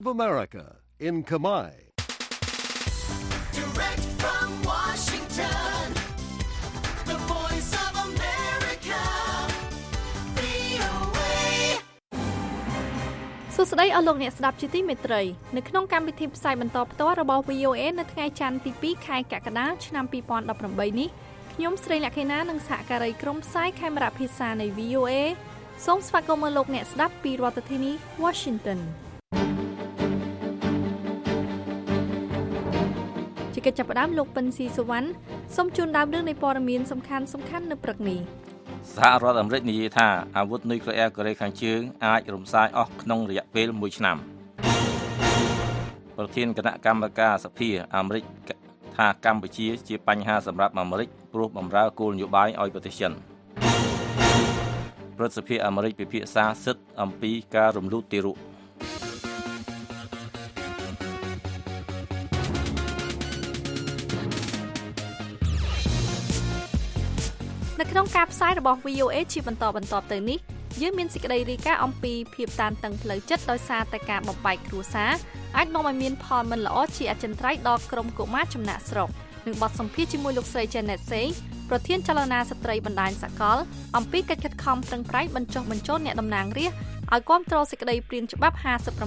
of America in Khmer. Direct from Washington, the voice of America, VOA. សួស្តីអស់លោកអ្នកស្ដាប់ជាទីមេត្រីនៅក្នុងកម្មវិធីផ្សាយបន្តផ្ទាល់របស់ VOA នៅថ្ងៃច័ន្ទទី2ខែកក្កដាឆ្នាំ2018នេះខ្ញុំស្រីលក្ខិណានិងសហការីក្រុមផ្សាយខេមរៈភាសានៃ VOA សូមស្វាគមន៍លោកអ្នកស្ដាប់ពីរដ្ឋធានី Washington ជាកិច្ចចាប់ផ្ដើមលោកពិនស៊ីសុវណ្ណសូមជូនដើមរឿងនៃព័ត៌មានសំខាន់ៗនៅព្រឹកនេះសហរដ្ឋអាមេរិកនិយាយថាអាវុធនុយក្លេអ៊ែរកូរ៉េខាងជើងអាចរំសាយអស់ក្នុងរយៈពេល1ឆ្នាំប្រធានគណៈកម្មការសភាអាមេរិកថាកម្ពុជាជាបញ្ហាសម្រាប់អាមេរិកព្រោះបម្រើគោលនយោបាយឲ្យប្រទេសចិនព្រឹទ្ធសភាអាមេរិកពិភាក្សាសិទ្ធិអំពីការរំលូតទារកនៅក្នុងការផ្សាយរបស់ VOA ជាបន្តទៅនេះយើងមានសេចក្តីរាយការណ៍អំពីភាពតានតឹងផ្លូវចិត្តដោយសារតែការបំបែកគ្រួសារអាចនាំឲ្យមានផលមិនល្អជាអចិន្ត្រៃយ៍ដល់ក្រុមកុមារចំណាក់ស្រុកនិងបទសម្ភាសន៍ជាមួយលោកស្រី Janet Say ប្រធានចលនាស្ត្រីបណ្ដាញសកលអំពីកិច្ចខិតខំប្រឹងប្រែងបញ្ចុះបញ្ចូលអ្នកតំណាងរាស្ត្រឲ្យគាំទ្រសេចក្តីព្រាងច្បាប់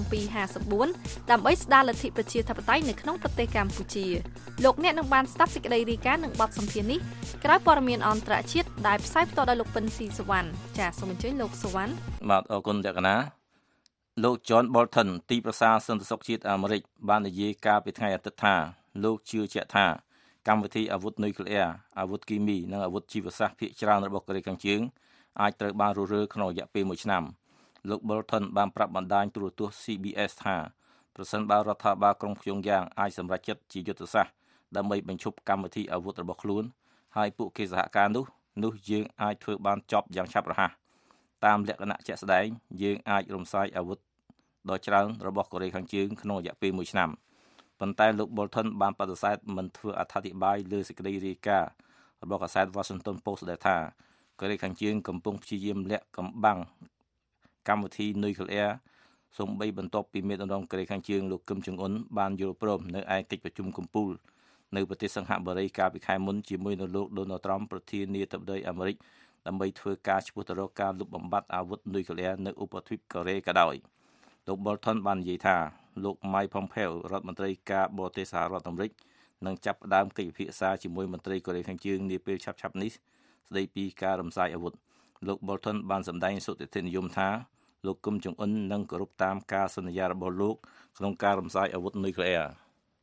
57-54ដើម្បីស្ដារលទ្ធិប្រជាធិបតេយ្យនៅក្នុងប្រទេសកម្ពុជាលោកអ្នកនឹងបានស្ដាប់សេចក្តីរាយការណ៍និងបទសម្ភាសន៍នេះក្រោយព័ត៌មានអន្តរជាតិដែលផ្សាយផ្ទាល់ដោយលោកពិនស៊ីសុវណ្ណចាសសូមអញ្ជើញលោកសុវណ្ណបាទអរគុណលក្ខណាលោក John Bolton ទីប្រឹក្សាសន្តិសុខជាតិអាមេរិកបាននិយាយកាលពីថ្ងៃអាទិត្យថាលោកជឿជាក់ថាកម្មវិធីអាវុធនុយក្លេអ៊ែរអាវុធគីមីនិងអាវុធជីវសាស្ត្រភាគច្រើនរបស់កូរ៉េខាងជើងអាចត្រូវបានរុះរើក្នុងរយៈពេល1ឆ្នាំលោក Bolton បានប្រាប់បណ្ដាញទូរទស្សន៍ CBS ថាប្រសិនបើរដ្ឋាភិបាលក្រុងព្យុងយ៉ាងអាចសម្រេចចិត្តជាយុទ្ធសាស្ត្រដើម្បីបញ្ឈប់កម្មវិធីអាវុធរបស់ខ្លួនហើយពួកគេសហការនោះយើងអាចធ្វើបានចប់យ៉ាងឆាប់រហ័សតាមលក្ខណៈជាក់ស្ដែងយើងអាចរំសាយអាវុធដ៏ច្រើនរបស់កូរ៉េខាងជើងក្នុងរយៈពេល1ឆ្នាំប៉ុន្តែលោក Bolton បានបដិសេធមិនធ្វើអត្ថាធិប្បាយលើសេចក្តីរាយការណ៍របស់កាសែត Washington Post ដែលថាកូរ៉េខាងជើងកំពុងព្យាយាមលាក់កំបាំងកម្មវិធីនុយក្លេអ៊ែរសូម្បីបន្ទាប់ពីមេដឹកនាំកូរ៉េខាងជើងលោកគឹមចុងអ៊ុនបានយល់ព្រមនៅឯកិច្ចប្រជុំកំពូលនៅប្រទេសសិង្ហបុរីកាលពីខែមុនជាមួយនឹងលោក Donald Trump ប្រធានាធិបតីអាមេរិកដើម្បីធ្វើការឈ្មោះទៅរកការលុបបំបាត់អាវុធនុយក្លេអ៊ែរនៅឧបទ្វីបកូរ៉េក៏ដោយលោក Bolton បាននិយាយថាលោក Mike Pompeo រដ្ឋមន្ត្រីការបរទេសសហរដ្ឋអាមេរិកនឹងចាប់ផ្ដើមកិច្ចពិភាក្សាជាមួយមន្ត្រីកូរ៉េខាងជើងនាពេលឆាប់ៗនេះស្ដីពីការរំសាយអាវុធលោក Bolton បានសម្ដែងសុទិដ្ឋិនិយមថាលោកគឹមចុងអ៊ុននឹងគោរពតាមការសន្យារបស់លោកក្នុងការរំសាយអាវុធនុយក្លេអ៊ែរ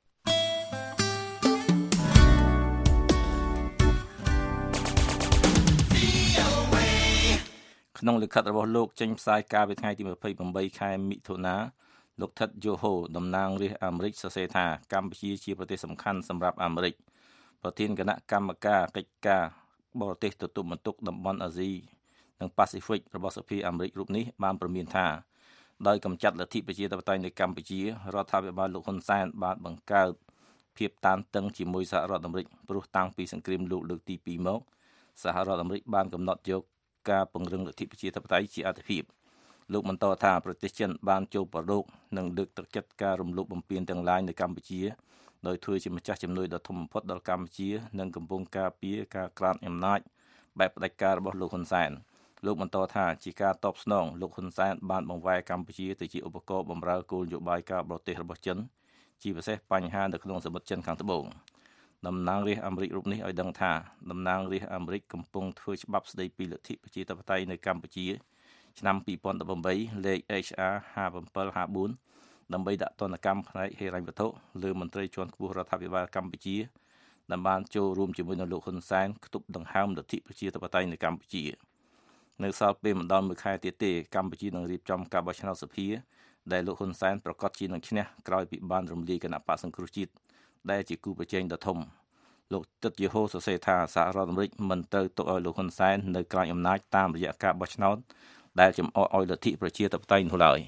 ក្នុងលិខិតរបស់លោកចេញផ្សាយកាលពីថ្ងៃទី28ខែមិថុនាលោក Ted Yoho តំណាងរាស្ត្រអាមេរិកសរសេរថាកម្ពុជាជាប្រទេសសំខាន់សម្រាប់អាមេរិកប្រធានគណៈកម្មការកិច្ចការបរទេសទទួលបន្ទុកតំបន់អាស៊ីនិងប៉ាស៊ីហ្វិករបស់សភាអាមេរិករូបនេះបានព្រមានថាដោយកម្ចាត់លទ្ធិប្រជាធិបតេយ្យនៅកម្ពុជារដ្ឋាភិបាលលោកហ៊ុនសែនបានបង្កើតភាពតានតឹងជាមួយសហរដ្ឋអាមេរិកព្រោះតាំងពីសង្គ្រាមលោកលើកទី2មកសហរដ្ឋអាមេរិកបានកំណត់យកការពង្រឹងលទ្ធិប្រជាធិបតេយ្យជាអាទិភាពលោកបន្តថាប្រទេសចិនបានចូលប្រឡូកនិងលើកទឹកចិត្តការរំលោភបំពានទាំងឡាយនៅកម្ពុជាដោយធ្វើជាម្ចាស់ជំនួយដ៏ធំបំផុតដល់កម្ពុជានិងកំពុងការពារការក្រានអំណាចបែបផ្ដាច់ការរបស់លោកហ៊ុនសែនលោកបន្តថាជាការតបស្នងលោកហ៊ុនសែនបានបង្វែរកម្ពុជាទៅជាឧបករណ៍បម្រើគោលនយោបាយការបរទេសរបស់ចិនជាពិសេសបញ្ហានៅក្នុងសមុទ្រចិនខាងត្បូងតំណាងរាស្ត្រអាមេរិករូបនេះឲ្យដឹងថាតំណាងរាស្ត្រអាមេរិកកំពុងធ្វើច្បាប់ស្តីពីលទ្ធិប្រជាធិបតេយ្យនៅកម្ពុជាឆ្នាំ2018លេខ HR 5754ដើម្បីដាក់ទណ្ឌកម្មផ្នែកហិរញ្ញវត្ថុលើមន្ត្រីជាន់ខ្ពស់រដ្ឋាភិបាលកម្ពុជាដែលបានចូលរួមជាមួយនឹងលោកហ៊ុនសែនខ្ទប់ដង្ហើមលទ្ធិប្រជាធិបតេយ្យនៅកម្ពុជានៅសល់ពេលមិនដល់1ខែទៀតទេកម្ពុជានឹងរៀបចំការបោះឆ្នោតសភាដែលលោកហ៊ុនសែនប្រកាសជានឹងឈ្នះក្រោយពីបានរំលាយគណៈបក្សសង្គ្រោះជាតិដែលជាគូប្រជែងដ៏ធំលោកទិតយេហូសរសេរថាសហរដ្ឋអាមេរិកមិនត្រូវទុកឲ្យលោកហ៊ុនសែននៅក្រោយអំណាចតាមរយៈការបោះឆ្នោតដែលចំអកឲ្យលទ្ធិប្រជាធិបតេយ្យនោះឡើយ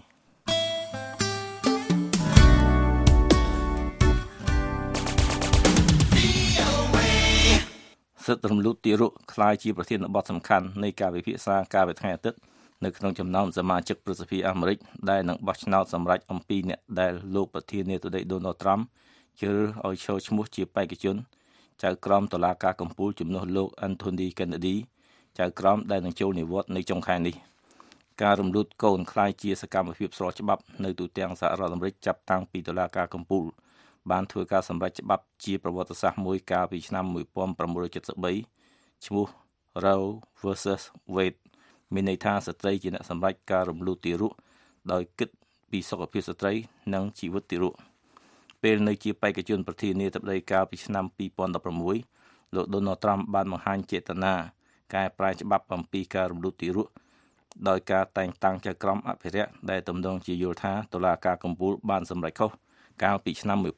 សិទ្ធិរំលូតទារកក្លាយជាប្រធានបទសំខាន់នៃការពិភាក្សាកាលពីថ្ងៃអាទិត្យនៅក្នុងចំណោមសមាជិកប្រសិទ្ធិអាមេរិកដែលនឹងបោះឆ្នោតសម្រេចអំពីអ្នកដែលលោកប្រធានាធិបតី Donald Trump ជ្រើសឲ្យចូលឈ្មោះជាបេក្ខជនចៅក្រមតុលាការកំពូលជំនួសលោក Anthony Kennedy ចៅក្រមដែលនឹងចូលនិវត្តន៍នៅចុងខែនេះការរំលូតកូនខ្លាយជាសកម្មភាពស្របច្បាប់នៅទូទាំងសហរដ្ឋអាមេរិកចាប់តាំងពីតុលាការកំពូលបានធ្វើការសម្រេចច្បាប់ជាប្រវត្តិសាស្ត្រមួយកាលពីឆ្នាំ1973ឈ្មោះ Roe versus Wade មានន័យថាស្ត្រីជាអ្នកសម្រេចការរំលូតទារកដោយគិតពីសុខភាពស្ត្រីនិងជីវិតទារកពេលនៅជាបេក្ខជនប្រធានាធិបតីកាលពីឆ្នាំ2016លោក Donald Trump បានបង្ហាញចេតនាកែប្រែច្បាប់អំពីការរំលូតទារកដោយការតែងតាំងចៅក្រមអភិរក្សដែលទំនងជាយល់ថាតុលាការកំពូលបានសម្រេចខុសកាលពីឆ្នាំ1973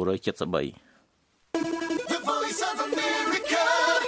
The Voice of America,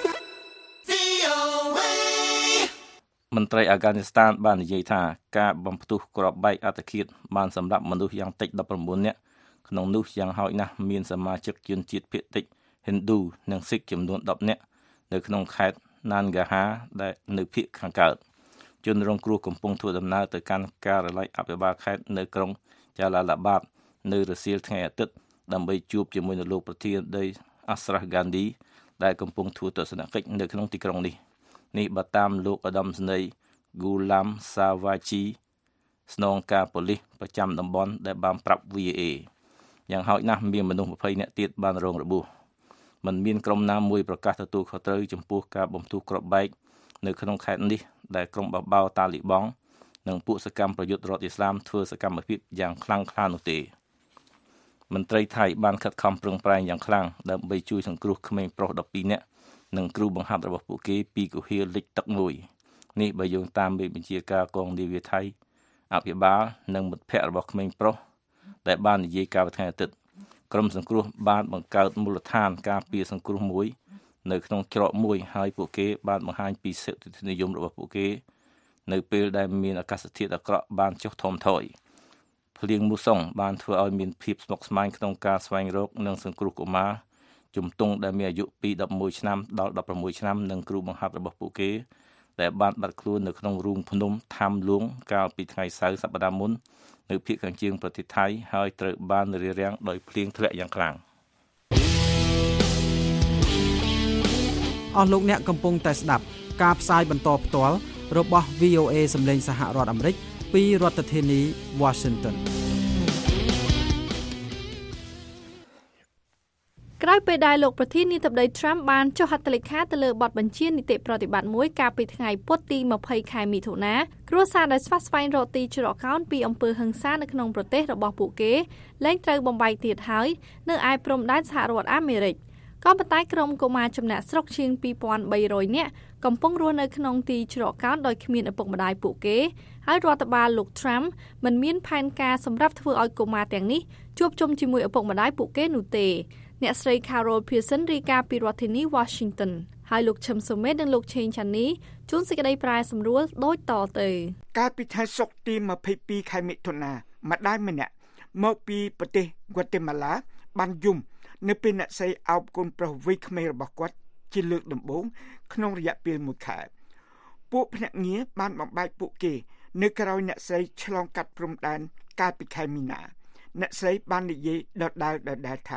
VOA. មន្ត្រីអាហ្គានីស្ថានបាននិយាយថាការបំផ្ទុះគ្រាប់បែកអត្តឃាតបានសម្លាប់មនុស្សយ៉ាងតិច19នាក់ក្នុងនោះយ៉ាងហោចណាស់មានសមាជិកជនជាតិភាគតិច Hindu និង Sikh ចំនួន10នាក់នៅក្នុងខេត្ត Nangarhar ដែលនៅភាគខាងកើតជនរងគ្រោះកំពុងធ្វើដំណើរទៅកាន់ការិយាល័យអភិបាលខេត្តនៅក្រុង Jalalabad នៅរសៀលថ្ងៃអាទិត្យដើម្បីជួបជាមួយនឹងលោកប្រធានដី Ashraf Ghani ដែលកំពុងធ្វើទស្សនកិច្ចនៅក្នុងទីក្រុងនេះបើតាមលោកឧត្តមសេនីយ៍ Ghulam Sawaji ស្នងការប៉ូលីសប្រចាំតំបន់ដែលបានប្រាប់ VOA យ៉ាងហោចណាស់មានមនុស្ស20នាក់ទៀតបានរងរបួសមិនមានក្រុមណាមួយប្រកាសទទួលខុសត្រូវចំពោះការបំផ្ទុះគ្រាប់បែកនៅក្នុងខេត្តនេះដែលក្រុមបបោតាលីបង់និងពួកសកម្មប្រយុទ្ធរដ្ឋឥស្លាមធ្វើសកម្មភាពយ៉ាងខ្លាំងក្លានោះទេមន្ត្រីថៃបានខិតខំប្រឹងប្រែងយ៉ាងខ្លាំងដើម្បីជួយសង្គ្រោះក្មេងប្រុស12នាក់និងគ្រូបង្ហាត់របស់ពួកគេពីគុហាលិចទឹកមួយនេះបើយោងតាមមេបញ្ជាការកងនាវាថៃអភិបាលនិងមិត្តភ័ក្តិរបស់ក្មេងប្រុសដែលបាននិយាយកាលពីថ្ងៃអាទិត្យក្រុមសង្គ្រោះបានបង្កើតមូលដ្ឋានការពារសង្គ្រោះមួយនៅក្នុងច្រកមួយហើយពួកគេបានបង្ហាញពីសិទ្ធិនិយមរបស់ពួកគេនៅពេលដែលមានអាកាសធាតុអាក្រក់បានចុះថមថយភ្លៀងមូសុងបានធ្វើឲ្យមានភាពស្មុគស្មាញក្នុងការស្វែងរកនិងសង្គ្រោះកុមារជំទង់ដែលមានអាយុពី11ឆ្នាំដល់16ឆ្នាំនិងគ្រូបង្ហាត់របស់ពួកគេដែលបានបាត់ខ្លួននៅក្នុងរូងភ្នំថាំលួងកាលពីថ្ងៃសៅរ៍សប្តាហ៍មុននៅភាគខាងជើងប្រទេសថៃហើយត្រូវបានរារាំងដោយភ្លៀងធ្លាក់យ៉ាងខ្លាំងអស់លោកអ្នកកំពុងតែស្ដាប់ការផ្សាយបន្តផ្ទាល់របស់ VOA សម្លេងសហរដ្ឋអាមេរិកពីរដ្ឋធានី Washington ក្រោយពេលដែលលោកប្រធានាធិបតី Trump បានចុះហត្ថលេខាទៅលើបទបញ្ជានីតិប្រតិបត្តិមួយកាលពីថ្ងៃពុធទី20ខែមិថុនាគ្រួសារដែលស្វែងរកទីជ្រកកោនពីអំពើហិង្សានៅក្នុងប្រទេសរបស់ពួកគេលែងត្រូវបំបែកទៀតហើយនៅឯព្រំដែនសហរដ្ឋអាមេរិកក៏ប៉ុន្តែក្រុមកុមារចំណាក់ស្រុកជាង 2300 នាក់កំពុងរស់នៅក្នុងទីជ្រកកោនដោយគ្មានឪពុកម្ដាយពួកគេហើយរដ្ឋបាលលោក Trump មិនមានផែនការសម្រាប់ធ្វើឲ្យកុមារទាំងនេះជួបជុំជាមួយឪពុកម្ដាយពួកគេនោះទេអ្នកស្រី Carol Pearson រាយការណ៍ពីរដ្ឋធានី Washington ហើយលោកឈឹមសុមេតនិងលោកឆេងឆានីជួនសេចក្តីប្រែសម្រួលដូចតទៅកាលពីថ្ងៃសុក្រទី22ខែមិថុនាម្ដាយម្នាក់មកពីប្រទេស Guatemala បានយំនៅពេលអ្នកស្រីអោបកូនប្រុសវ័យក្មេងរបស់គាត់ជាលើកដំបូងក្នុងរយៈពេល1ខែពួកភ្នាក់ងារបានបំបែកពួកគេនៅក្រោយអ្នកស្រីឆ្លងកាត់ព្រំដែនកាលពីខែមីនាអ្នកស្រីបាននិយាយដដែលថា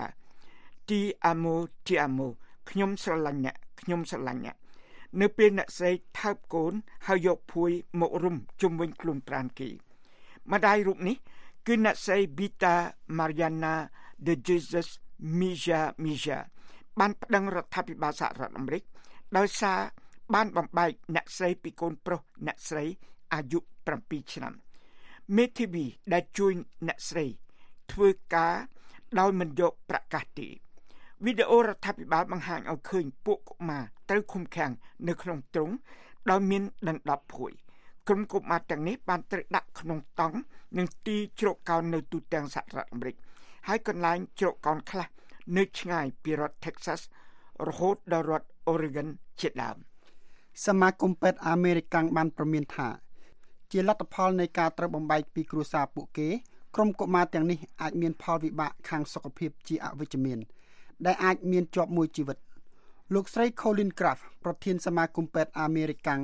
Ti amo ខ្ញុំស្រឡាញ់អ្នកនៅពេលអ្នកស្រីថើបកូនហើយយកភួយមករុំជុំវិញខ្លួនប្រាណគេម្ដាយរូបនេះគឺអ្នកស្រី Bita Mariana de Jesus Mija បានប្តឹងរដ្ឋាភិបាលសហរដ្ឋអាមេរិកដោយសារបានបំបែកអ្នកស្រីពីកូនប្រុសអ្នកស្រីអាយុ7ឆ្នាំមេធីវីដែលជួយអ្នកស្រីធ្វើការដោយមិនយកប្រកាសទេវីដេអូរដ្ឋាភិបាលបង្ហាញឲ្យឃើញពួកកុមារត្រូវឃុំឃាំងនៅក្នុងទ្រុងដោយមានដណ្ដប់ភួយក្រុមកុមារទាំងនេះបានត្រូវដាក់ក្នុងតង់និងទីជ្រកកោននៅទូទាំងសហរដ្ឋអាមេរិកហើយកន្លែងជ្រកកោនខ្លះនៅឆ្ងាយពីរដ្ឋ Texas រហូតដល់រដ្ឋ Oregon ជាដើមសមាគមពេទ្យអាមេរិកបានប្រមានថាជាលទ្ធផលនៃការត្រូវបំបែកពីគ្រួសារពួកគេក្រុមកុមារទាំងនេះអាចមានផលវិបាកខាងសុខភាពជាអវិជ្ជមានដែលអាចមានជាប់មួយជីវិតលោកស្រី Colin Kraft ប្រធានសមាគមពេទ្យអាមេរិក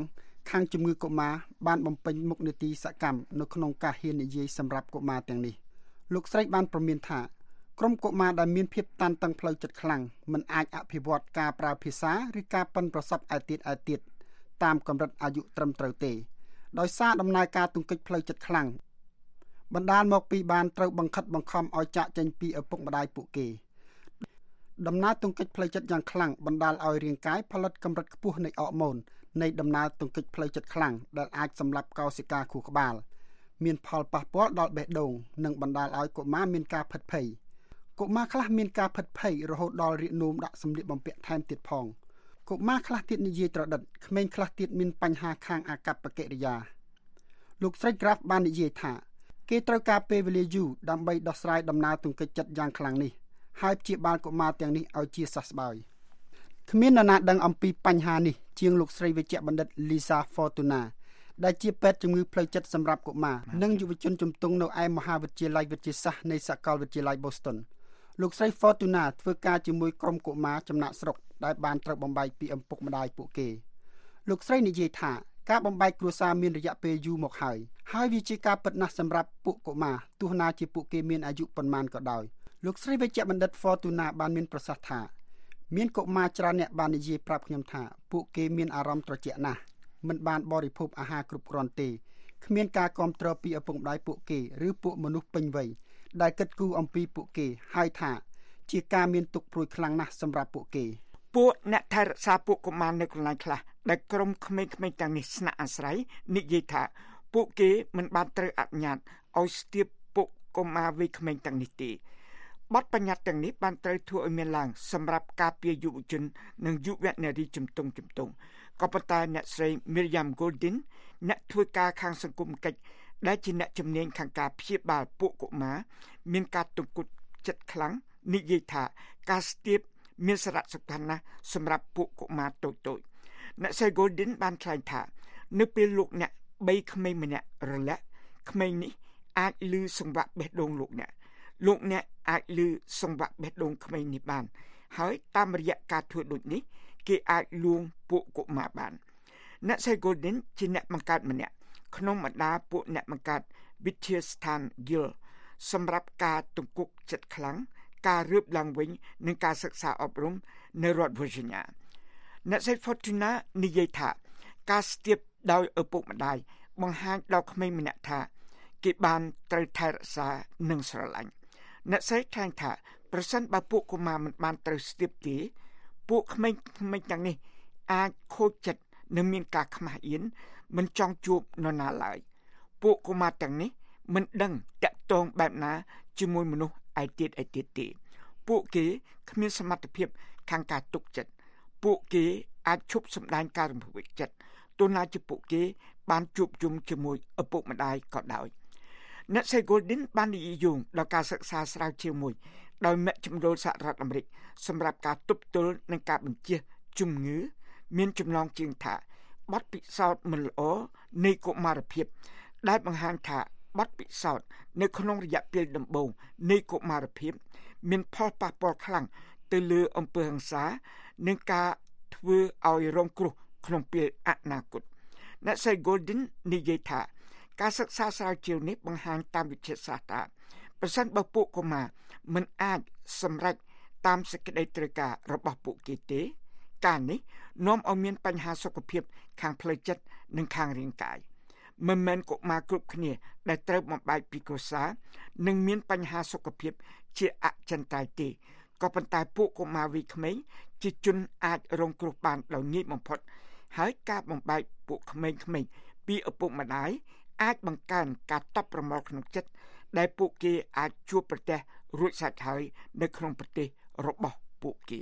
ខាងជំងឺកុមារបានបំពេញមុខនីតិសកម្មនៅក្នុងការហ៊ាននិយាយសម្រាប់កុមារទាំងនេះលោកស្រីបានប្រមានថាក្រុមកុមារដែលមានភាពតានតឹងផ្លូវចិត្តខ្លាំងមិនអាចអភិវឌ្ឍការប្រើភាសាឬការប៉ិនប្រសប់ឯទៀតតាមកម្រិតអាយុត្រឹមត្រូវទេដោយសារដំណើរការទង្គិចផ្លូវចិត្តខ្លាំងបណ្ដាលមកពីបានត្រូវបង្ខិតបង្ខំឲ្យចាក់ចេញពីឪពុកម្ដាយពួកគេដំណើរទង្គិចផ្លូវចិត្តយ៉ាងខ្លាំងបណ្ដាលឲ្យរាងកាយផលិតកម្រិតខ្ពស់នៃអរម៉ូននៃដំណើរទង្គិចផ្លូវចិត្តខ្លាំងដែលអាចសម្លាប់កោសិកាខួរក្បាលមានផលប៉ះពាល់ដល់បេះដូងនិងបណ្ដាលឲ្យកុមារមានការភិតភ័យកុមារខ្លះមានការភិតភ័យរហូតដល់រាកនោមដាក់សម្លៀកបំពាក់ថែមទៀតផងកុមារខ្លះទៀតនិយាយត្រដិតក្មេងខ្លះទៀតមានបញ្ហាខាងអាកប្បកិរិយាលោកស្រី Graf បាននិយាយថាគេត្រូវការពេលវេលាយូរដើម្បីដោះស្រាយដំណើរទង្គិចចិត្តយ៉ាងខ្លាំងនេះហើយព្យាបាលកុមារទាំងនេះឲ្យជាសះស្បើយគ្មាននរណាដឹងអំពីបញ្ហានេះជាងលោកស្រីវេជ្ជបណ្ឌិត Lisa Fortuna ដែលជាពេទ្យជំងឺផ្លូវចិត្តសម្រាប់កុមារនិងយុវជនជំទង់នៅឯមហាវិទ្យាល័យវិទ្យាសាស្ត្រនៃសាកលវិទ្យាល័យ Boston លោកស្រី Fortuna ធ្វើការជាមួយក្រុមកុមារចំណាក់ស្រុកដែលបានត្រូវបំបែកពីឪពុកម្ដាយពួកគេលោកស្រីនិយាយថាការបំបែកគ្រួសារមានរយៈពេលយូរមកហើយវាជាការពិតណាស់សម្រាប់ពួកកុមារទោះណាជាពួកគេមានអាយុប៉ុន្មានក៏ដោយលោកស្រីវេជ្ជបណ្ឌិត Fortuna បានមានប្រសាសន៍ថាមានកុមារច្រើនអ្នកបាននិយាយប្រាប់ខ្ញុំថាពួកគេមានអារម្មណ៍ត្រជាក់ណាស់មិនបានបរិភោគអាហារគ្រប់គ្រាន់ទេគ្មានការគាំទ្រពីឪពុកម្ដាយពួកគេឬពួកមនុស្សពេញវ័យដែលគិតគូរអំពីពួកគេហើយថាជាការមានទុក្ខព្រួយខ្លាំងណាស់សម្រាប់ពួកគេពួកអ្នកថែរក្សាពួកកុមារនៅកន្លែងខ្លះដែលក្រុមក្មេងៗទាំងនេះស្នាក់អាស្រ័យនិយាយថាពួកគេមិនបានត្រូវអនុញ្ញាតឲ្យស្ទាបពួកកុមារវ័យក្មេងទាំងនេះទេបទបញ្ញត្តិទាំងនេះបានត្រូវធ្វើឲ្យមានឡើងសម្រាប់ការពារយុវជននិងយុវនារីជំទង់ក៏ប៉ុន្តែអ្នកស្រី Miriam Goldin អ្នកធ្វើការខាងសង្គមកិច្ចដែលជាអ្នកជំនាញខាងការព្យាបាលពួកកុមារមានការទង្គន់ចិត្តខ្លាំងនិយាយថាការស្ទាបមានសារៈសំខាន់ណាស់សម្រាប់ពួកកុមារតូចៗអ្នកស្រី Goldin បានថ្លែងថានៅពេលលោកអ្នកបីក្មេងម្នាក់រលាក់ក្មេងនេះអាចឮសង្វាក់បេះដូងលោកអ្នកអាចឮសង្វាក់បេះដូងក្មេងនេះបានហើយតាមរយៈការធ្វើដូចនេះគេអាចលួងពួកកុមារបានអ្នកស្រី Goldin ជាអ្នកបង្កើតម្នាក់ក្នុងបណ្ដាពួកអ្នកបង្កើតវិទ្យាស្ថាន Yale សម្រាប់ការទង្គក់ចិត្តខ្លាំងការរើបឡើងវិញនិងការសិក្សាអប់រំនៅរដ្ឋ Virginia អ្នកស្រី Fortuna និយាយថាការស្ទាបដោយឪពុកម្ដាយបង្ហាញដល់ក្មេងម្នាក់ថាគេបានត្រូវថែរក្សានិងស្រឡាញ់អ្នកស្រីថ្លែងថាប្រសិនបើពួកកុមារមិនបានត្រូវស្ទាបទេពួកក្មេងៗទាំងនេះអាចខូចចិត្តនិងមានការខ្មាស់អៀនមិនចង់ជួបនរណាឡើយពួកកុមារទាំងនេះមិនដឹងតាក់ទងបែបណាជាមួយមនុស្សឯទៀតទេពួកគេគ្មានសមត្ថភាពខាងការទុកចិត្តពួកគេអាចឈប់សម្ដែងការរំភើបចិត្តទោះណាជាពួកគេបានជួបជុំជាមួយឪពុកម្ដាយក៏ដោយអ្នកស្រី Goldin បាននិយាយយោងដល់ការសិក្សាស្រាវជ្រាវមួយដោយមជ្ឈមណ្ឌលសហរដ្ឋអាមេរិកសម្រាប់ការទប់ទល់នឹងការបញ្ជះជំងឺមានចំណងជើងថាបទពិសោធន៍មិនល្អនៃកុមារភាពដែលបង្ហាញថាបទពិសោធន៍នៅក្នុងរយៈពេលដំបូងនៃកុមារភាពមានផលប៉ះពាល់ខ្លាំងទៅលើអំពើហិង្សានិងការធ្វើឲ្យរងគ្រោះក្នុងពេលអនាគតអ្នកស្រី Goldin និយាយថាការសិក្សាស្រាវជ្រាវនេះបង្ហាញតាមវិទ្យាសាស្ត្រថាប្រសិនបើពួកកុមារមិនអាចសម្រេចតាមសេចក្តីត្រូវការរបស់ពួកគេទេការនេះនាំឲ្យមានបញ្ហាសុខភាពខាងផ្លូវចិត្តនិងខាងរាងកាយមិនមែនកុមារគ្រប់គ្នាដែលត្រូវបំបែកពីគ្រួសារនិងមានបញ្ហាសុខភាពជាអចិន្ត្រៃយ៍ទេក៏ប៉ុន្តែពួកកុមារវ័យក្មេងជាជនអាចរងគ្រោះបានដោយងាយបំផុតហើយការបំបែកពួកក្មេងៗពីឪពុកម្ដាយអាចបង្កើនការតប់ប្រមល់ក្នុងចិត្តដែលពួកគេអាចជួបប្រទះរួចសាច់ហើយនៅក្នុងប្រទេសរបស់ពួកគេ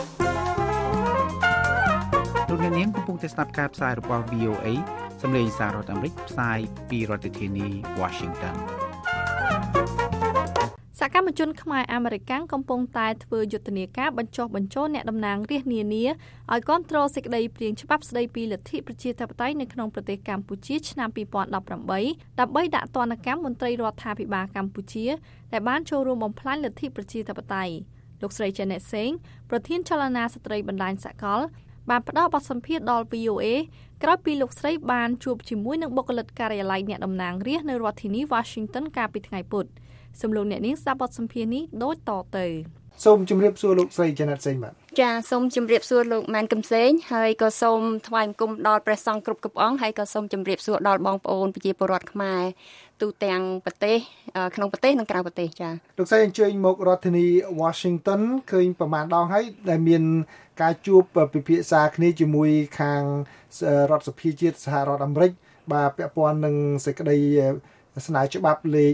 លោកអ្នកនាងកំពុងតែស្ដាប់ការផ្សាយរបស់ VOA សម្លេងសាររដ្ឋអាមេរិកផ្សាយពីរដ្ឋធានី Washington សកម្មជនខ្មែរអាមេរិកកំពុងតែធ្វើយុទ្ធនាការបញ្ចុះបញ្ចូលអ្នកតំណាងរាស្ត្រនានាឲ្យគាំទ្រសេចក្តីព្រាងច្បាប់ស្តីពីលទ្ធិប្រជាធិបតេយ្យនៅក្នុងប្រទេសកម្ពុជាឆ្នាំ2018ដើម្បីដាក់ទណ្ឌកម្មមន្ត្រីរដ្ឋាភិបាលកម្ពុជាដែលបានចូលរួមបំផ្លាញលទ្ធិប្រជាធិបតេយ្យលោកស្រី Janet Singh ប្រធានចលនាស្ត្រីបណ្ដាញសកលបានផ្ដល់បទសម្ភាសន៍ដល់ VOA ក្រោយពីលោកស្រីបានជួបជាមួយនឹងបុគ្គលិកការិយាល័យអ្នកតំណាងរាស្ត្រនៅរដ្ឋធានី Washington កាលពីថ្ងៃពុធសូមលោកអ្នកនាងស្ដាប់បទសម្ភាសន៍នេះដូចតទៅសូមជម្រាបសួរលោកស្រីចន័ទសេងបាទចាសូមជម្រាបសួរលោកម៉ែនកឹមសេងហើយក៏សូមថ្វាយបង្គំដល់ព្រះសង្ឃគ្រប់អង្គហើយក៏សូមជម្រាបសួរដល់បងប្អូនប្រជាពលរដ្ឋខ្មែរទូទាំងប្រទេសក្នុងប្រទេសនិងក្រៅប្រទេសចាលោកស្រីអញ្ជើញមករដ្ឋធានី Washington ឃើញប្រមាណដងហើយដែលមានការជួបពិភាក្សាគ្នាជាមួយខាងរដ្ឋសភាជាតិសហរដ្ឋអាមេរិកបាទពាក់ព័ន្ធនឹងសេចក្តីស្នើច្បាប់លេខ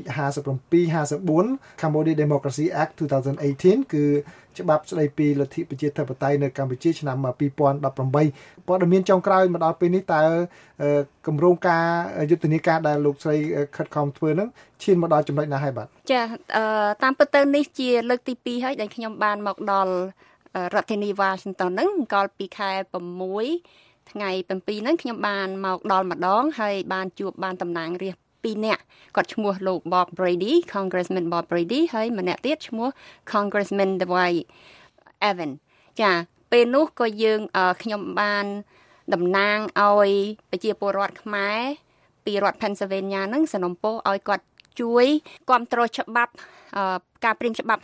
5754 Cambodia Democracy Act 2018 គឺច្បាប់ស្តីពីលទ្ធិប្រជាធិបតេយ្យនៅកម្ពុជាឆ្នាំ2018ព័ត៌មានចុងក្រោយមកដល់ពេលនេះតើគម្រោងការយុទ្ធនាការដែលលោកស្រីខិតខំធ្វើនឹងឈានមកដល់ចំណុចណាហើយបាទចាតាមពិតទៅនេះជាលើកទី2ហើយដែលខ្ញុំបានមកដល់រដ្ឋធានី Washington ហ្នឹងកាលពីខែ6ថ្ងៃ7ហ្នឹងខ្ញុំបានមកដល់ម្ដងហើយបានជួបបានតំណាងរាស្ត្រ2នាក់គាត់ឈ្មោះលោក Bob Brady Congressman Bob Brady ហើយម្នាក់ទៀតឈ្មោះ Congressman Dwight Evans ចាពេលនោះក៏យើងខ្ញុំបានតំណាងឲ្យប្រជាពលរដ្ឋខ្មែរពីរដ្ឋ Pennsylvania ហ្នឹងសនំពោឲ្យគាត់ជួយគ្រប់គ្រងច្បាប់ការព្រៀងច្បាប់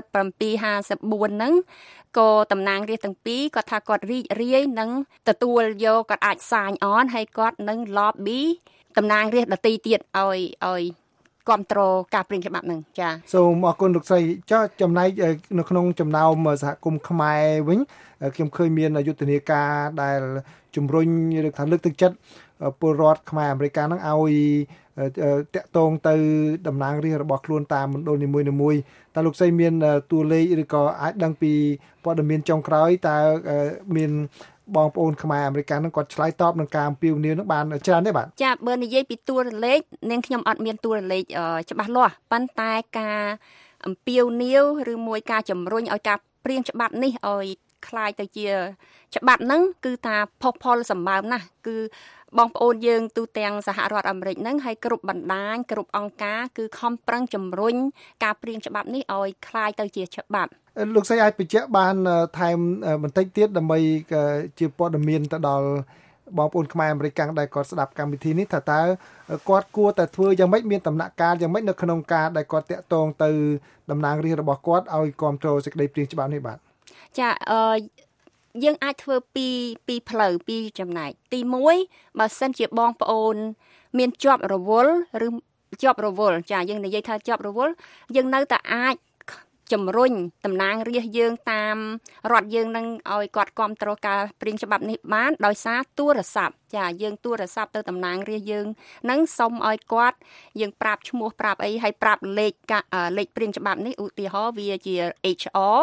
5754ហ្នឹងក៏តំណាងរាស្ត្រទាំងពីរគាត់ថាគាត់រីករាយនឹងទទួលយកគាត់អាចសាញអនហើយគាត់នឹង lobbyតំណាងរាស្ត្រដទៃទៀតឲ្យគ្រប់គ្រងការព្រៀងច្បាប់ហ្នឹងចាសូមអរគុណលោកស្រីចុះចំណែកនៅក្នុងចំណោមសហគមន៍ខ្មែរវិញខ្ញុំឃើញមានយុទ្ធនាការដែលជំរុញឬថាលើកទឹកចិត្តពលរដ្ឋខ្មែរអាមេរិកហ្នឹងឲ្យតាក់ទងទៅតំណាងរាស្ត្ររបស់ខ្លួនតាមមណ្ឌលនីមួយៗតើលោកស្រីមានតួលេខឬក៏អាចដឹងពីព័ត៌មានចុងក្រោយតើមានបងប្អូនខ្មែរអាមេរិកហ្នឹងគាត់ឆ្លើយតបនឹងការអំពាវនាវហ្នឹងបានច្រើនទេបាទចាបើនិយាយពីតួលេខនាងខ្ញុំអត់មានតួលេខច្បាស់លាស់ប៉ុន្តែការអំពាវនាវឬមួយការជំរុញឲ្យការព្រៀងច្បាប់នេះឲ្យคล้ายទៅជាច្បាប់ហ្នឹងគឺថាផុសផុលសម្បើមណាស់គឺបងប្អូនយើងទូទាំងសហរដ្ឋអាមេរិកហ្នឹងហើយគ្រប់បណ្ដាញគ្រប់អង្គការគឺខំប្រឹងជំរុញការព្រៀងច្បាប់នេះឲ្យคล้ายទៅជាច្បាប់លោកស្រីអាចបញ្ជាក់បានថែមបន្តិចទៀតដើម្បីជាព័ត៌មានទៅដល់បងប្អូនខ្មែរអាមេរិកដែលគាត់ស្ដាប់កម្មវិធីនេះថាតើគាត់គួរតែធ្វើយ៉ាងម៉េចមានដំណាក់កាលយ៉ាងម៉េចនៅក្នុងការដែលគាត់តាក់ទងទៅតំណាងរាស្ត្ររបស់គាត់ឲ្យគ្រប់គ្រងសេចក្តីព្រៀងច្បាប់នេះបាទចាយើងអាចធ្វើពីផ្លូវពីចំណែកទី1បើសិនជាបងប្អូនមានជាប់រវល់ឬជាប់រវល់ចាយើងនិយាយថាជាប់រវល់យើងនៅតែអាចជំរុញតំណាងរាស្ត្រយើងតាមរដ្ឋយើងនឹងឲ្យគាត់គ្រប់គ្រងការព្រៀងច្បាប់នេះបានដោយសារទូរស័ព្ទចាយើងទូរស័ព្ទទៅតំណាងរាស្ត្រយើងនឹងសុំឲ្យគាត់យើងប្រាប់ឈ្មោះប្រាប់អីហើយប្រាប់លេខព្រៀងច្បាប់នេះឧទាហរណ៍វាជា HR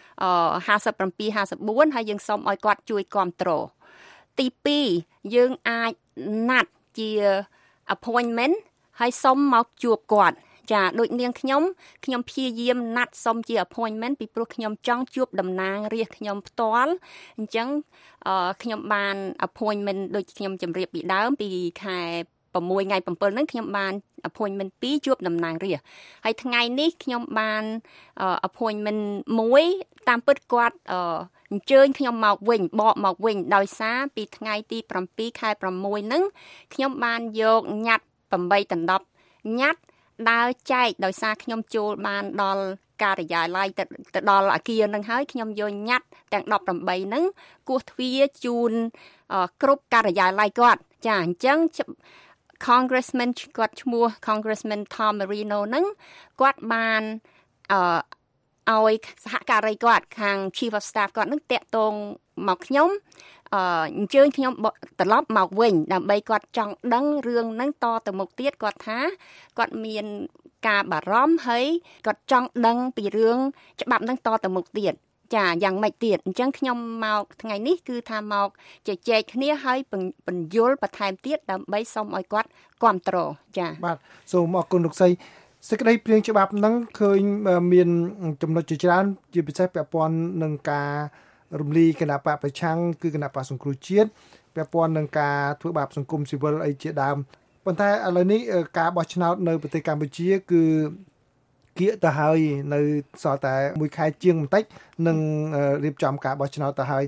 5754ហើយយើងសុំឲ្យគាត់ជួយគ្រប់គ្រងទី2យើងអាចណាត់ជា appointment ហើយសុំមកជួបគាត់ចាដូចនាងខ្ញុំព្យាយាមណាត់សុំជា appointment ពីព្រោះខ្ញុំចង់ជួបតំណាងរាស្ត្រខ្ញុំផ្ទាល់អញ្ចឹងខ្ញុំបាន appointment ដូចខ្ញុំជម្រាបពីដើមពីខែ6ថ្ងៃ7ហ្នឹងខ្ញុំបាន appointment 2ជួបតំណាងរាស្ត្រហើយថ្ងៃនេះខ្ញុំបាន appointment 1តាមពិតគាត់អញ្ជើញខ្ញុំមកវិញបកមកវិញដោយសារពីថ្ងៃទី7ខែ6ហ្នឹងខ្ញុំបានយកញ៉ាត់8ដណ្ដប់ញ៉ាត់ដើរចែកដោយសារខ្ញុំចូលបានដល់ការិយាល័យទៅដល់អគារហ្នឹងហើយខ្ញុំយកញ៉ាត់ទាំង18ហ្នឹងគោះទ្វារជូនគ្រប់ការិយាល័យគាត់ចាអញ្ចឹងCongressman គាត់ឈ្មោះ Congressman Tom Marino ហ្នឹងគាត់បានឲ្យសហការីគាត់ខាង Chief of Staff គាត់នឹងតាក់ទងមកខ្ញុំអញ្ជើញខ្ញុំត្រឡប់មកវិញដើម្បីគាត់ចង់ដឹងរឿងហ្នឹងតទៅមុខទៀតគាត់ថាគាត់មានការបារម្ភហើយគាត់ចង់ដឹងពីរឿងច្បាប់ហ្នឹងតទៅមុខទៀតចាយ៉ាងម៉េចទៀតអញ្ចឹងខ្ញុំមកថ្ងៃនេះគឺថាមកជជែកគ្នាហើយបញ្យល់បន្ថែមទៀតដើម្បីសូមឲ្យគាត់គ្រប់គ្រងចាបាទសូមអរគុណលោកស្រីសេចក្តីព្រៀងច្បាប់ហ្នឹងឃើញមានចំណុចជាច្រើនជាពិសេសពាក់ព័ន្ធនឹងការរំលាយគណៈបកប្រឆាំងគឺគណៈបកសង្គ្រោះជាតិពាក់ព័ន្ធនឹងការធ្វើបាបសង្គមស៊ីវិលអីជាដើមប៉ុន្តែឥឡូវនេះការបោះឆ្នោតនៅប្រទេសកម្ពុជាគឺគៀកទៅហើយនៅសល់តែមួយខែជាងបន្តិចនឹងរៀបចំការបោះឆ្នោតទៅហើយ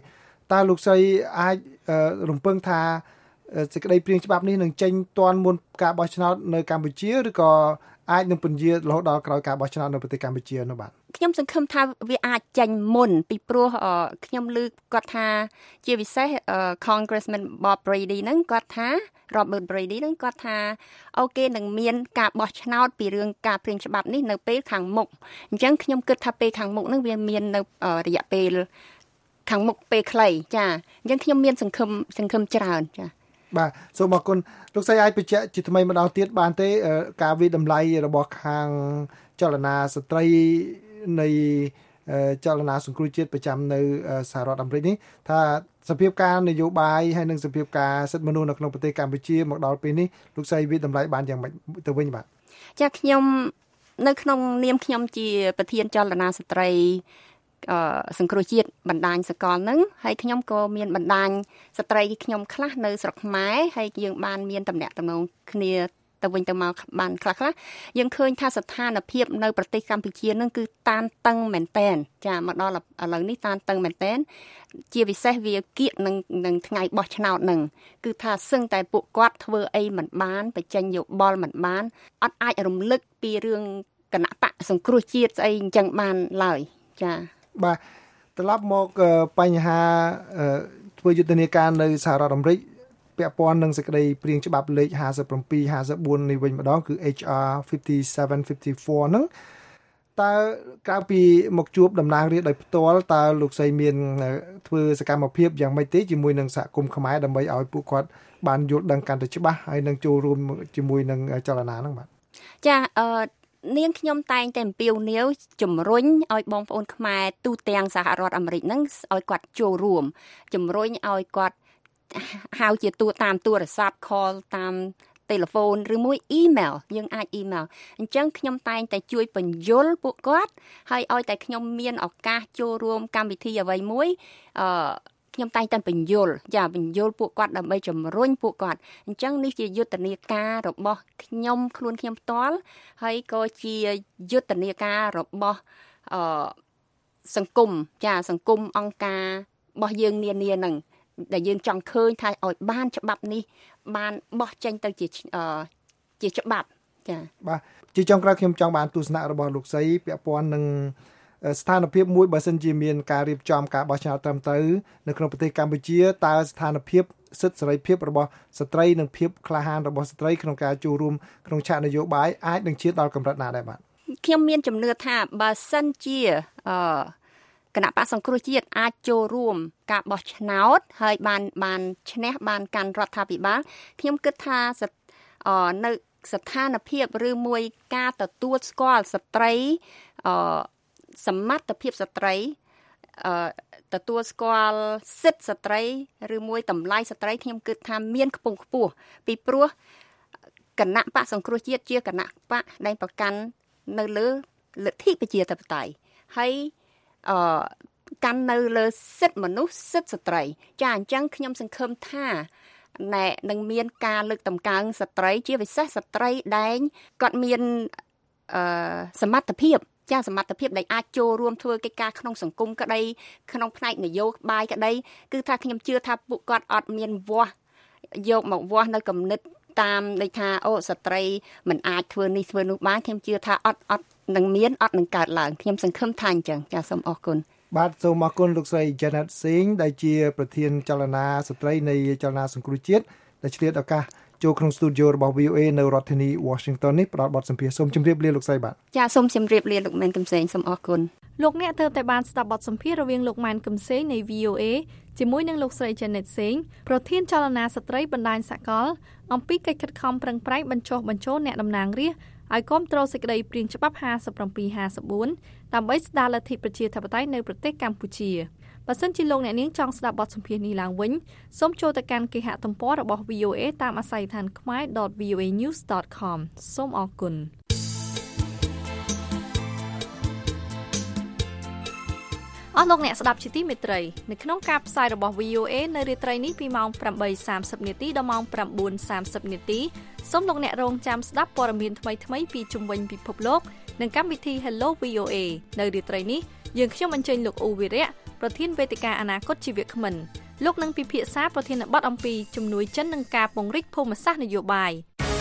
តើលោកស្រីអាចរំពឹងថាសេចក្តីព្រាងច្បាប់នេះនឹងចេញទាន់មុនការបោះឆ្នោតនៅកម្ពុជាឬក៏អាចនឹងពន្យារហូតដល់ក្រោយការបោះឆ្នោតនៅប្រទេសកម្ពុជានោះបាទខ្ញុំសង្ឃឹមថាវាអាចចេញមុនពីព្រោះខ្ញុំឮគាត់ថាជាពិសេស Congressman Bob Brady ហ្នឹងគាត់ថា Robert Brady ហ្នឹងគាត់ថាអូគេនឹងមានការបោះឆ្នោតពីរឿងការព្រាងច្បាប់នេះនៅពេលខាងមុខអញ្ចឹងខ្ញុំគិតថាពេលខាងមុខហ្នឹងវាមាននៅរយៈពេលខាងមុខពេលខ្លីចាអញ្ចឹងខ្ញុំមានសង្ឃឹមច្រើនចាបាទសូមអរគុណលោកស្រីអាចបញ្ជាក់ជាថ្មីម្ដងទៀតបានទេការវិតម្លៃរបស់ខាងចលនាស្ត្រីនៃចលនាសង្គ្រោះជាតិប្រចាំនៅសហរដ្ឋអាមេរិកនេះថាសភាពការនយោបាយហើយនិងសភាពការសិទ្ធិមនុស្សនៅក្នុងប្រទេសកម្ពុជាមកដល់ពេលនេះលោកស្រីវិតម្លៃបានយ៉ាងម៉េចទៅវិញបាទចាខ្ញុំនៅក្នុងនាមខ្ញុំជាប្រធានចលនាស្ត្រីសង្គ្រោះជាតិបណ្ដាញសកលហ្នឹងហើយខ្ញុំក៏មានបណ្ដាញស្ត្រីខ្ញុំខ្លះនៅស្រុកខ្មែរហើយយើងបានមានតំណែងគ្នាទៅវិញទៅមកបានខ្លះយើងឃើញថាស្ថានភាពនៅប្រទេសកម្ពុជានឹងគឺតានតឹងមែនតែនចាមកដល់ឥឡូវនេះតានតឹងមែនតែនជាពិសេសវាគៀកនឹងថ្ងៃបោះឆ្នោតនឹងគឺថាសឹងតែពួកគាត់ធ្វើអីមិនបានបញ្ចេញយោបល់មិនបានអត់អាចរំលឹកពីរឿងគណៈបកសង្គ្រោះជាតិស្អីអញ្ចឹងបានឡើយចាបាទត្រឡប់មកបញ្ហាធ្វើយុទ្ធនាការនៅសហរដ្ឋអាមេរិកពាក់ព័ន្ធនឹងសេចក្តីព្រាងច្បាប់លេខ57 54នេះវិញម្ដងគឺ HR 5754ហ្នឹងតើក្រៅពីមកជួបតំណាងរាស្ត្រដោយផ្ទាល់តើលោកស្រីមានធ្វើសកម្មភាពយ៉ាងម៉េចទេជាមួយនឹងសហគមន៍ខ្មែរដើម្បីឲ្យពួកគាត់បានយល់ដឹងកាន់តែច្បាស់ហើយនឹងចូលរួមជាមួយនឹងចលនាហ្នឹងបាទចានាងខ្ញុំតែងតែអំពាវនាវជំរុញឲ្យបងប្អូនខ្មែរទូទាំងសហរដ្ឋអាមេរិកហ្នឹងឲ្យគាត់ចូលរួមជំរុញឲ្យគាត់ហៅជាតាមទូរស័ព្ទ call តាមទូរស័ព្ទឬមួយ email យើងអាច email អញ្ចឹងខ្ញុំតែងតែជួយបញ្យលពួកគាត់ហើយឲ្យតែខ្ញុំមានឱកាសចូលរួមកម្មវិធីអ្វីមួយខ្ញុំតែងតែបញ្យលពួកគាត់ដើម្បីជំរុញពួកគាត់អញ្ចឹងនេះជាយុទ្ធនាការរបស់ខ្ញុំខ្លួនខ្ញុំផ្ទាល់ហើយក៏ជាយុទ្ធនាការរបស់សង្គមសង្គមអង្គការរបស់យើងនានានឹងដែលយើងចង់ឃើញថាឲ្យបានច្បាប់នេះបានបោះចេញទៅជាច្បាប់ចាបាទជាចុងក្រោយខ្ញុំចង់បានទស្សនៈរបស់លោកស្រីពាក់ព័ន្ធនឹងស្ថានភាពមួយបើសិនជាមានការរៀបចំការបោះឆ្នោតត្រឹមត្រូវនៅក្នុងប្រទេសកម្ពុជាតើស្ថានភាពសិទ្ធិសេរីភាពរបស់ស្ត្រីនិងភាពក្លាហានរបស់ស្ត្រីក្នុងការចូលរួមក្នុងឆាកនយោបាយអាចនឹងឈានដល់កម្រិតណាដែរបាទខ្ញុំមានជំនឿថាបើសិនជាគណៈបកសង្គ្រោះជាតិអាចចូលរួមការបោះឆ្នោតហើយបានឈ្នះបានកាន់រដ្ឋាភិបាលខ្ញុំគិតថានៅស្ថានភាពឬមួយការទទួលស្គាល់ស្ត្រីសមត្ថភាពស្ត្រីទទួលស្គាល់សិទ្ធិស្ត្រីឬមួយតម្លៃស្ត្រីខ្ញុំគិតថាមានខ្ពង់ខ្ពស់ពីព្រោះគណៈបកសង្គ្រោះជាតិជាគណៈបកដែលប្រកាន់នៅលើលទ្ធិប្រជាធិបតេយ្យហើយកាន់នៅលើសិទ្ធិមនុស្សសិទ្ធិស្ត្រីចាអញ្ចឹងខ្ញុំសង្ឃឹមថានឹងមានការលើកតម្កើងស្ត្រីជាពិសេសស្ត្រីដែលគាត់មានសមត្ថភាពសមត្ថភាពដែលអាចចូលរួមធ្វើកិច្ចការក្នុងសង្គមក្តីក្នុងផ្នែកនយោបាយក្តីគឺថាខ្ញុំជឿថាពួកគាត់អត់មានយកមកវាស់នៅគំនិតតាមដូចថាស្ត្រីមិនអាចធ្វើនេះធ្វើនោះបានខ្ញុំជឿថាអត់នឹងមានអត់នឹងកើតឡើងខ្ញុំសង្ឃឹមថាអញ្ចឹងចាសូមអរគុណបាទសូមអរគុណលោកស្រី Janet Singh ដែលជាប្រធានចលនាស្ត្រីនៃចលនាសង្គ្រោះជាតិដែលឆ្លៀតឱកាសចូលក្នុងស្ទូឌីយោរបស់ VOA នៅរដ្ឋធានី Washington នេះផ្ដល់បទសម្ភាសន៍សូមជម្រាបលាលោកស្រីបាទចាសូមជម្រាបលាលោកម៉ែនកំសែងសូមអរគុណលោកអ្នកទើបតែបានស្ដាប់បទសម្ភាសន៍រវាងលោកម៉ែនកំសែងនៃ VOA ជាមួយនឹងលោកស្រី Janet Singh ប្រធានចលនាស្ត្រីបណ្ដាញសកលអំពីកិច្ចខិតខំប្រឹងប្រែងបញ្ចុះបញ្ចូលអ្នកតំណាងរាស្ត្រឲ្យគាំទ្រសេចក្តីព្រាងច្បាប់57-54ដើម្បីស្ដារលទ្ធិប្រជាធិបតេយ្យនៅប្រទេសកម្ពុជាបើសិនជាលោកអ្នកនាងចង់ស្ដាប់បទសម្ភាសន៍នេះឡើងវិញសូមចូលទៅកាន់គេហទំព័ររបស់ VOA តាមអាស័យដ្ឋានkhmer.voanews.com សូមអរគុណអស់លោកអ្នកស្ដាប់ជាទីមេត្រីនៅក្នុងការផ្សាយរបស់ VOA នៅរាត្រីនេះពីម៉ោង 8:30 នាទីដល់ម៉ោង 9:30 នាទីសូមលោកអ្នករងចាំស្ដាប់ព័ត៌មានថ្មីៗពីជុំវិញពិភពលោកនិងកម្មវិធី Hello VOA នៅរាត្រីនេះយើងខ្ញុំអញ្ជើញលោកអ៊ូវីរៈប្រធានវេទិកាអនាគតជីវគ្មិនលោកនឹងពិភាក្សាប្រធានបទអំពីជំនួយចិននិងការពង្រីកភូមិសាស្ត្រនយោបាយ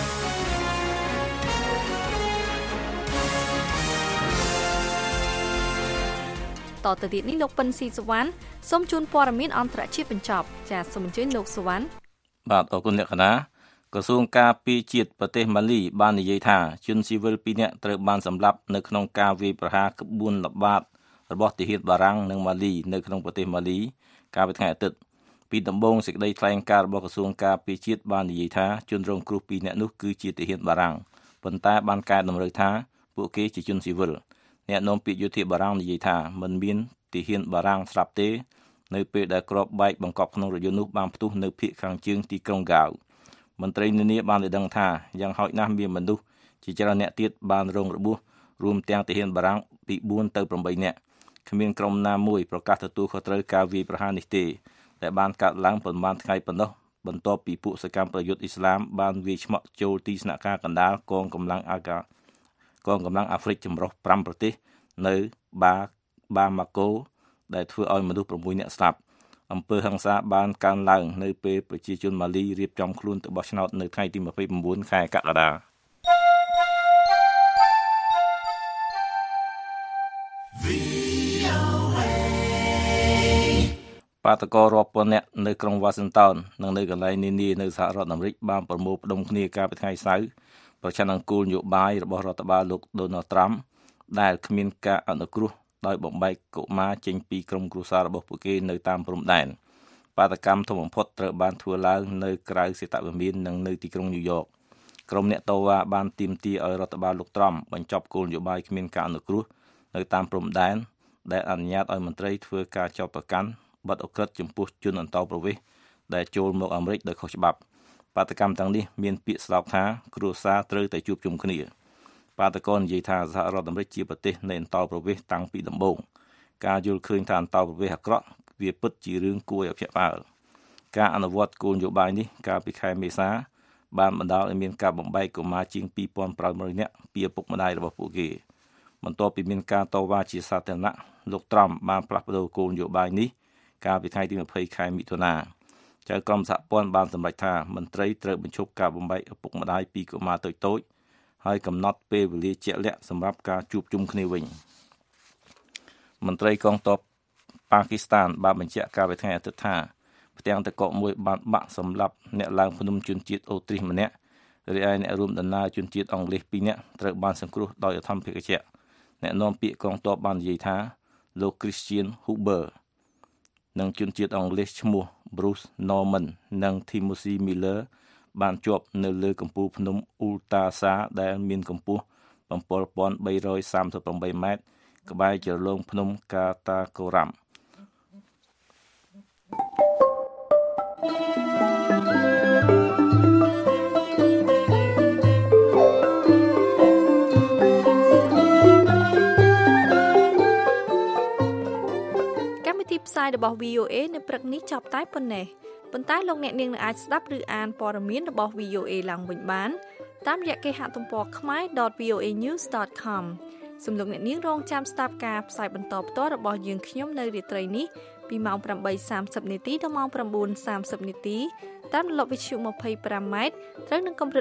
តទៅទៀតនេះលោកពិនស៊ីសវណ្ណសូមជូនព័ត៌មានអន្តរជាតិបញ្ចប់ចាសសូមអញ្ជើញលោកសវណ្ណបាទអរគុណអ្នកកណាក្រសួងការពារជាតិប្រទេសម៉ាលីបាននិយាយថាជនស៊ីវិល2នាក់ត្រូវបានសម្លាប់នៅក្នុងការវាយប្រហារក្បួនល្បាតរបស់ទាហានបារាំងនិងម៉ាលីនៅក្នុងប្រទេសម៉ាលីកាលពីថ្ងៃអាទិត្យពីដំបូងសេចក្តីថ្លែងការណ៍របស់ក្រសួងការពារជាតិបាននិយាយថាជនរងគ្រោះ2នាក់នោះគឺជាទាហានបារាំងប៉ុន្តែបានកែតម្រូវថាពួកគេជាជនស៊ីវិលអ្នកនាំពាក្យយោធាបារាំងនិយាយថាមិនមានទាហានបារាំងស្លាប់ទេនៅពេលដែលគ្រាប់បែកបង្កប់ក្នុងរថយន្តនោះបានផ្ទុះនៅភាគខាងជើងទីក្រុងហ្គាវមន្ត្រីនានាបានឲ្យដឹងថាយ៉ាងហោចណាស់មានមនុស្សជាច្រើនអ្នកទៀតបានរងរបួសរួមទាំងទាហានបារាំងពី4ទៅ8នាក់គ្មានក្រុមណាមួយប្រកាសទទួលខុសត្រូវការវាយប្រហារនេះទេដែលបានកាត់ឡើងប៉ុន្មានថ្ងៃប៉ុណ្ណោះបន្ទាប់ពីពួកសកម្មប្រយុទ្ធអ៊ីស្លាមបានវាយឆ្មក់ចូលទីស្នាក់ការកណ្ដាលកងកម្លាំងអាហ្វ្រិកចម្រុះ5ប្រទេសនៅបាម៉ាកូដែលធ្វើឲ្យមនុស្ស6នាក់ស្លាប់អំពើហិង្សាបានកើនឡើងនៅពេលប្រជាជនម៉ាលីរៀបចំខ្លួនទៅបោះឆ្នោតនៅថ្ងៃទី29ខែកក្កដាបាតកោរាប់ពាន់នាក់នៅក្រុងវ៉ាស៊ីនតោននិងនៅកន្លែងនានានៅសហរដ្ឋអាមេរិកបានប្រមូលផ្ដុំគ្នាកាលពីថ្ងៃសៅរ៍ប្រឆាំងនឹងគោលនយោបាយរបស់រដ្ឋបាលលោកដូណាល់ត្រាំដែលគ្មានការអនុគ្រោះដោយបំបែកកុមារចេញពីក្រុមគ្រួសាររបស់ពួកគេនៅតាមព្រំដែនបាតកម្មធំបំផុតត្រូវបានធ្វើឡើងនៅក្រៅសេតវិមាននិងនៅទីក្រុងញូវយ៉កក្រុមអ្នកតវ៉ាបានទាមទារឲ្យរដ្ឋបាលលោកត្រាំបញ្ចប់គោលនយោបាយគ្មានការអនុគ្រោះនៅតាមព្រំដែនដែលអនុញ្ញាតឲ្យមន្ត្រីធ្វើការចោទប្រកាន់បទឧក្រិដ្ឋចំពោះជនអន្តោប្រវេសន៍ដែលចូលមកអាមេរិកដោយខុសច្បាប់បាតកម្មទាំងនេះមានពាក្យស្លោកថាគ្រួសារត្រូវតែជួបជុំគ្នាបាតកោនិយាយថាសហរដ្ឋអាមេរិកជាប្រទេសនៃអន្តោប្រវេសន៍តាំងពីដំបូងការយល់ឃើញថាអន្តោប្រវេសន៍អាក្រក់វាពិតជារឿងគួរឲ្យភ្ញាក់ផ្អើលការអនុវត្តគោលនយោបាយនេះកាលពីខែមេសាបានបណ្ដាលឲ្យមានការបំបែកកុមារជាង 2500 នាក់ពីឪពុកម្ដាយរបស់ពួកគេបន្ទាប់ពីមានការតវ៉ាជាសាធារណៈលោកត្រាំបានផ្លាស់ប្ដូរគោលនយោបាយនេះកាលពីថ្ងៃទី20ខែមិថុនាចៅក្រមសហព័ន្ធបានសម្រេចថាមន្ត្រីត្រូវបញ្ឈប់ការបំបែកឪពុកម្ដាយពីកុមារតូចៗហើយកំណត់ពេលវេលាជាក់លាក់សម្រាប់ការជួបជុំគ្នាវិញមន្ត្រីកងទ័ពប៉ាគីស្ថានបានបញ្ជាក់កាលពីថ្ងៃអាទិត្យថាផ្ទាំងទឹកកកមួយបានបាក់សម្លាប់អ្នកឡើងភ្នំជនជាតិអូទ្រីសម្នាក់រីឯអ្នករួមដំណើរជនជាតិអង់គ្លេស2នាក់ត្រូវបានសង្គ្រោះដោយអធិមភេកជ្ជៈអ្នកនាំពាក្យកងទ័ពបាននិយាយថាលោក Christian Huber និងជនជាតិអង់គ្លេសឈ្មោះ Bruce Norman និង Timothy Miller បានជាប់នៅលើកំពូលភ្នំអ៊ូលតាសាដែលមានកម្ពស់ 7338 ម៉ែត្រក្បែរជ្រលងភ្នំកាតាកូរ៉ាំកម្មវិធីផ្សាយរបស់ VOA នៅព្រឹកនេះចប់តែប៉ុណ្ណេះប៉ុន្តែលោកអ្នកនាងអាចស្ដាប់ឬអានព័ត៌មានរបស់ VOA ឡើងវិញបានតាមរយៈគេហទំព័រ khmer.voanews.com សូមលោកអ្នកនាងរងចាំស្ដាប់ការផ្សាយបន្តផ្ទាល់របស់យើងខ្ញុំនៅរាត្រីនេះពីម៉ោង 8:30 នាទីដល់ម៉ោង 9:30 នាទីតាមរលកវិទ្យុ 25 ម៉ែត្រត្រូវនឹងកម្រិត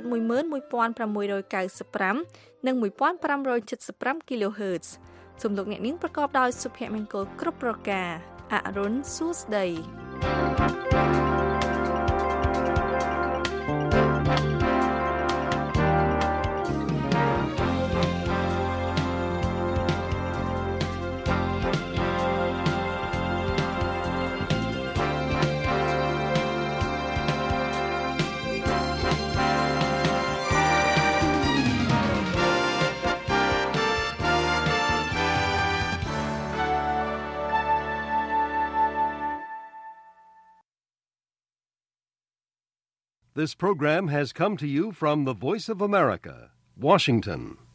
11695 និង 1575 kHz សូមលោកអ្នកនាងប្រកបដោយសុភមង្គលគ្រប់ប្រការអរុនសួស្ដី This program has come to you from the Voice of America, Washington.